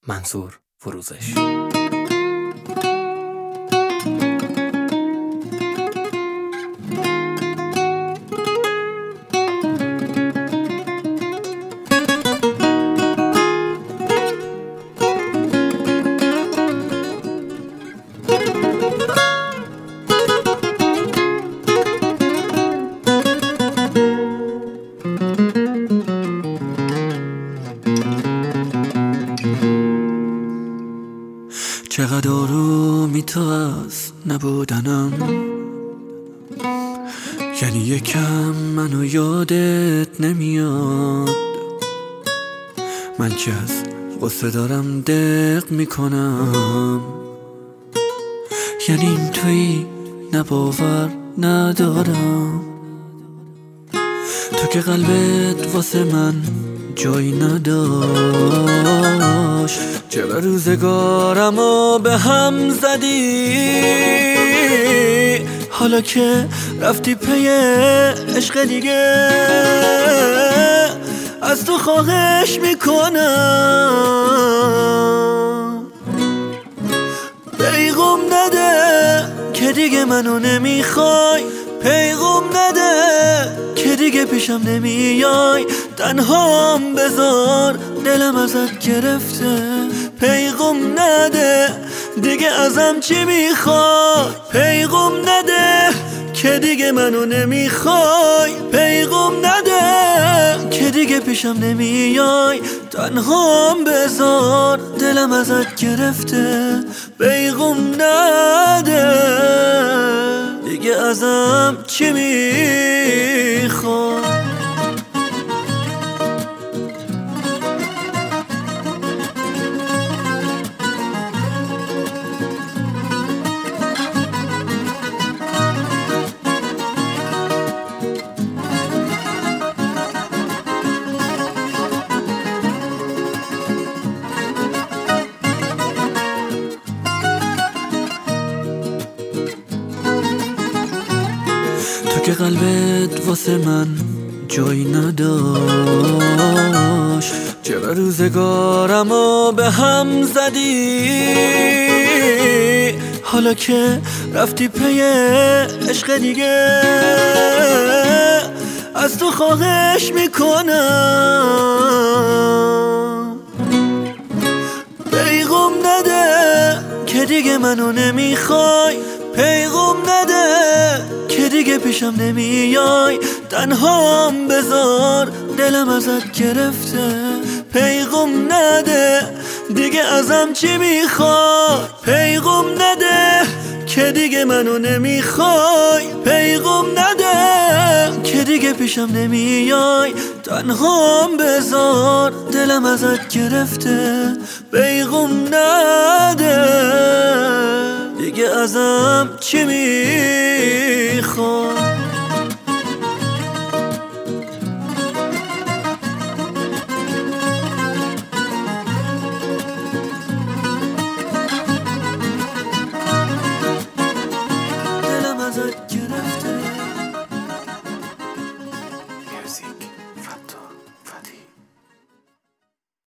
منصور فروزش. چقدر آرومی تو از نبودنم، یعنی یکم منو یادت نمیاد. من که از غصه دارم دق میکنم، یعنی این تویی نباور ندارم. تو که قلبت واسه من جایی نداشت، چرا روزگارمو به هم زدی؟ حالا که رفتی پی عشق دیگه، از تو خواهش میکنم پیغام نده که دیگه منو نمیخوای، پیغام نده که دیگه پیشم نمیای، تنهام بذار دلم ازت گرفته. پیغام نده دیگه ازم چی میخوای، پیغام نده که دیگه منو نمیخوای، پیغام نده که دیگه پیشم نمیای، تنهام بذار دلم ازت گرفته. پیغام نده دیگه ازم چی میخوای. تو که قلبت واسه من جایی نداشت، چرا روزگارمو به هم زدی؟ حالا که رفتی پی عشق دیگه، از تو خواهش میکنم پیغام نده که دیگه منو نمیخوای، پیغام نده که دیگه پیشم نمیای، تنهام بذار دلم ازت گرفته. پیغام نده دیگه ازم چی میخوای، پیغام نده که دیگه منو نمیخوای، پیغام نده که دیگه پیشم نمیای، تنهام بذار دلم ازت گرفته. پیغام نده دیگه ازم چی میخوای.